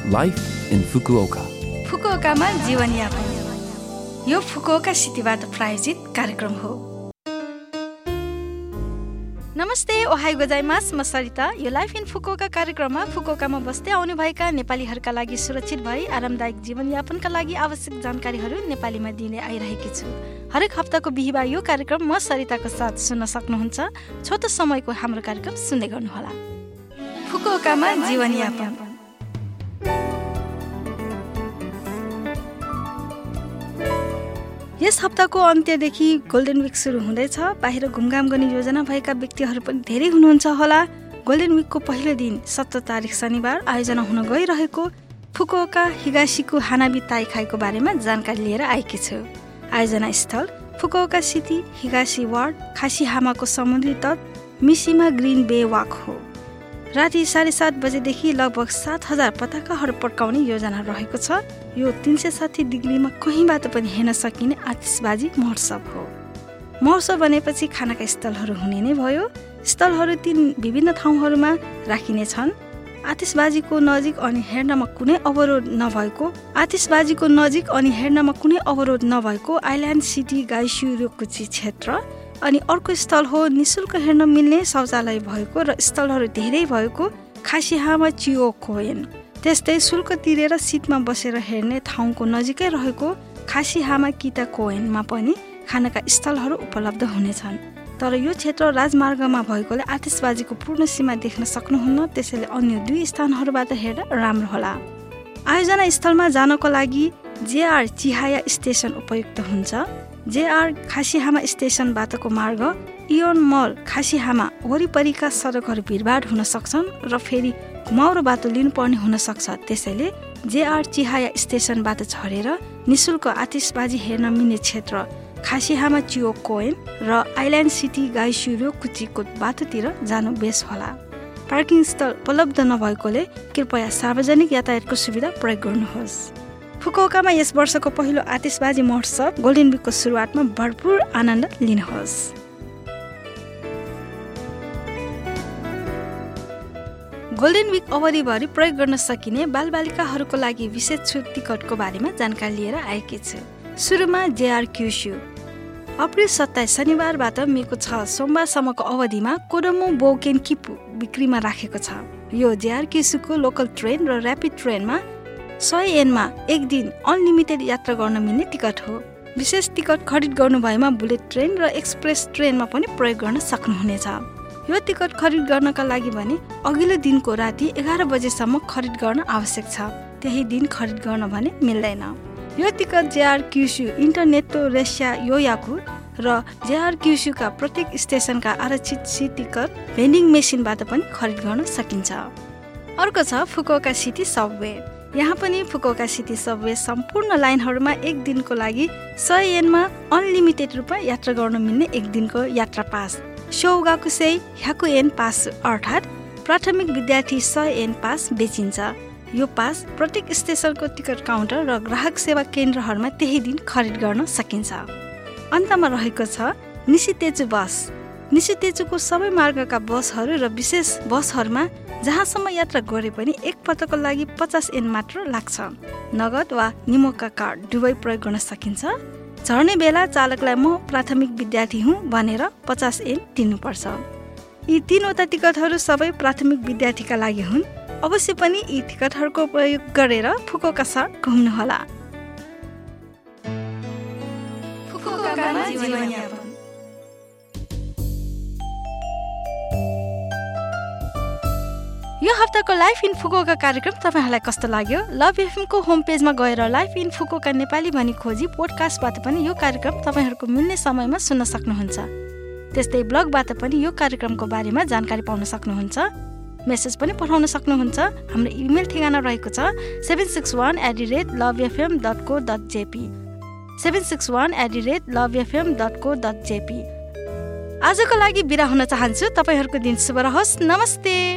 Life in Fukuoka. फुकुओकामा जीवनयापन यो Fukuoka सिटीबाट प्रायोजित कार्यक्रम हो। नमस्ते, ओहाई गोजाइमास, म सरिता। यो लाइफ इन फुकुओका कार्यक्रममा फुकुओकामा बस्दै आउनुभएका नेपालीहरूका लागि सुरक्षित भई आरामदायक जीवनयापनका लागि आवश्यक जानकारीहरू नेपालीमा दिने आइरहेकी छु। हरेक हप्ताको बिहिबार यो कार्यक्रम म सरिताको साथ सुन्न सक्नुहुन्छ। छोटो समयको हाम्रो कार्यक्रम सुन्दै गर्नुहोला। फुकुओकामा जीवनयापन। यस हप्ताको अन्त्यदेखि गोल्डन विक सुरु हुँदैछ। बाहिर घुमघाम गर्ने योजना भएका व्यक्तिहरू पनि धेरै हुनुहुन्छ होला। गोल्डन विकको पहिलो दिन 17 तारिक शनिबार आयोजना हुन गइरहेको फुकुओका हिगासीको हानाबी ताइखाईको बारेमा जानकारी लिएर आएकी छु। आयोजना स्थल फुकुओका सिटी हिगासी वार्ड खासीहामाको समुद्री तट मिसिमा ग्रिन बे वाक हो। राति 7:30 बजेदेखि लगभग 7,000 पताकाहरू पड्काउने योजना रहेको छ। यो 360 डिग्रीमा कहीँबाट पनि हेर्न सकिने आतिशबाजी महोत्सव हो। महोत्सव भनेपछि खानाका स्थलहरू हुने नै भयो। स्थलहरू 3 विभिन्न ठाउँहरूमा राखिने छन्। आतिशबाजीको नजिक अनि हेर्नमा कुनै अवरोध नभएको आइल्यान्ड सिटी गाइसुरोकुची क्षेत्र, अनि अर्को स्थल हो निशुल्क हेर्न मिल्ने शौचालय भएको र स्थलहरू धेरै भएको खासीहामा चियोकोएन। त्यस्तै शुल्क तिरेर सिटमा बसेर हेर्ने ठाउँको नजिकै रहेको खासीहामा किताकोएनमा पनि खानाका स्थलहरू उपलब्ध हुनेछन्। तर यो क्षेत्र राजमार्गमा भएकोले आतिशबाजीको पूर्ण सीमा देख्न सक्नुहुन्न। त्यसैले अन्य 2 स्थानहरूबाट हेर्दा राम्रो होला। आयोजना स्थलमा जानको लागि जेआर चिहाया स्टेसन उपयुक्त हुन्छ। जेआर खासीहामा स्टेसनबाटको मार्ग इयोन मल खासीहामा वरिपरिका सडकहरू भिडभाड हुन सक्छन् र फेरि घुमाउरो बाटो लिनुपर्ने हुन सक्छ। त्यसैले जेआर चिहाया स्टेसनबाट झरेर निशुल्क आतिशबाजी हेर्न मिल्ने क्षेत्र खासीहामा चियोकोएन र आइल्यान्ड सिटी गाइसुरोकुचीको बाटोतिर जानु बेस होला। पार्किङ स्थल उपलब्ध नभएकोले कृपया सार्वजनिक यातायातको सुविधा प्रयोग गर्नुहोस्। फुकुओकामा यस वर्षको पहिलो आतिशबाजी महोत्सव गोल्डन विकको सुरुवातमा भरपूर आनन्द लिनुहोस्। गोल्डन विक अवधिभरि प्रयोग गर्न सकिने बालबालिकाहरूको लागि विशेष छुट टिकटको बारेमा जानकारी लिएर आएकी छु। सुरुमा जेआर क्युसु अप्रिल 27 शनिबारबाट मेको 6 सोमबारसम्मको अवधिमा कोडोमो बोकेन किपु बिक्रीमा राखेको छ। यो जेआर क्युसुको लोकल ट्रेन र ऱ्यापिड ट्रेनमा 100 येनमा एक दिन अनलिमिटेड यात्रा गर्न मिल्ने टिकट हो। विशेष टिकट खरिद गर्नुभएमा बुलेट ट्रेन र एक्सप्रेस ट्रेनमा पनि प्रयोग गर्न सक्नुहुनेछ। यो टिकट खरिद गर्नका लागि भने अघिल्लो दिनको राति 11 बजेसम्म खरिद गर्न आवश्यक छ। त्यही दिन खरिद गर्न भने मिल्दैन। यो टिकट जेआर क्युसु इन्टरनेटो रेस्या योयाकु र जेआर क्युसुका प्रत्येक स्टेसनका आरक्षित सी टिकट भेन्डिङ मेसिनबाट पनि खरिद गर्न सकिन्छ। अर्को छ फुकुओका सिटी सबवे। यहाँ पनि फुकुओका सिटी सबवे सम्पूर्ण लाइनहरूमा एक दिनको लागि 100 येनमा अनलिमिटेड रूपमा यात्रा गर्न मिल्ने एक दिनको यात्रा पास शौगाकुसेई ह्याकु येन पास अर्थात् प्राथमिक विद्यार्थी 100 येन पास बेचिन्छ। यो पास प्रत्येक स्टेसनको टिकट काउन्टर र ग्राहक सेवा केन्द्रहरूमा त्यही दिन खरिद गर्न सकिन्छ। अन्तमा रहेको छ निशितेजु बस। निशितेजुको सबै मार्गका बसहरू र विशेष बसहरूमा जहाँसम्म यात्रा गरे पनि एक पटकको लागि 50 येन मात्र लाग्छ। नगद वा निमोका कार्ड दुवै प्रयोग गर्न सकिन्छ। झर्ने बेला चालकलाई म प्राथमिक विद्यार्थी हुँ भनेर 50 येन तिर्नुपर्छ। यी 3वटा टिकटहरू सबै प्राथमिक विद्यार्थीका लागि हुन्। अवश्य पनि यी टिकटहरूको प्रयोग गरेर फुकुओका सहर घुम्नुहोला। फुकुओकामा जीवनयापन। यो हप्ताको लाइफ इन फुकुओका कार्यक्रम तपाईहरुलाई कस्तो लाग्यो? लभ एफएमको होम पेजमा गएर लाइफ इन फुकुओका नेपाली भनी खोजी पोडकास्टबाट पनि यो कार्यक्रम तपाईहरुको मिल्ने समयमा सुन्न सक्नुहुन्छ। त्यस्तै ब्लगबाट पनि यो कार्यक्रमको बारेमा जानकारी पाउन सक्नुहुन्छ। मेसेज पनि पठाउन सक्नुहुन्छ। हाम्रो इमेल ठेगाना रहेको छ 761@lovefm.co.jp 761@lovefm.co.jp। आजको लागि बिदा हुन चाहन्छु। तपाईहरुको दिन शुभ रहोस्। नमस्ते।